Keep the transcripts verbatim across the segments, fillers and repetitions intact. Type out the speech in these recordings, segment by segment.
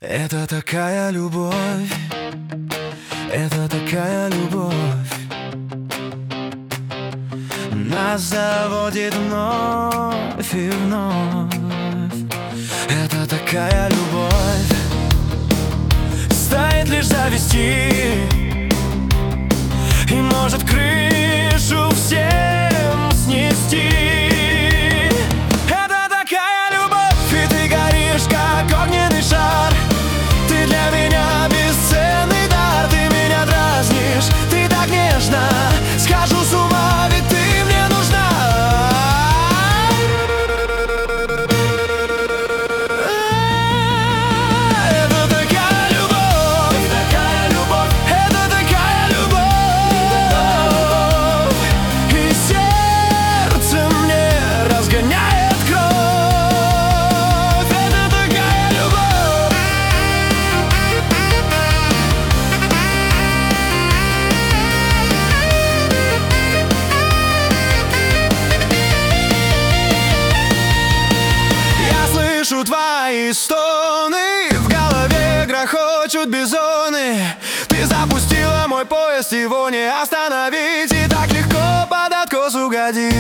Это такая любовь, это такая любовь. Нас заводит вновь и вновь. Это такая любовь, стоит лишь завести и может крышу всем снести. Это такая любовь, и ты горишь, как огненный шар. Ты для меня бесценный дар, ты меня дразнишь, ты так нежно. Схожу с ума, ведь ты мне нужна. Это такая любовь, такая любовь, это такая любовь. И сердце мне разгоняет кровь. Это такая любовь. Я слышу твои стоны, в голове грохочут бизоны. Ты запустила мой поезд, его не остановить, и так легко под откос угодить.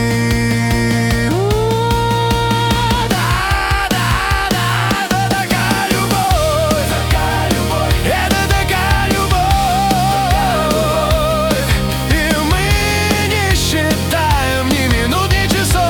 Да, да, да, это такая любовь, такая любовь, это такая любовь. И мы не считаем ни минут, ни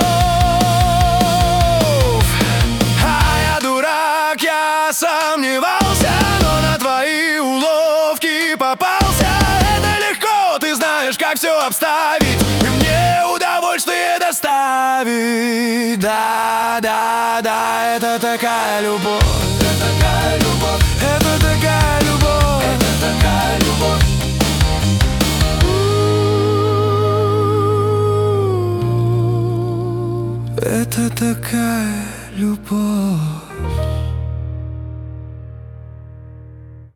часов. А я дурак, я сомневался, но на твои уловки попался. Это легко, ты знаешь, как все обставить, и мне удовольствие доставить. Да, да, да, это такая любовь, это такая любовь, это такая любовь, это такая любовь. Это такая любовь.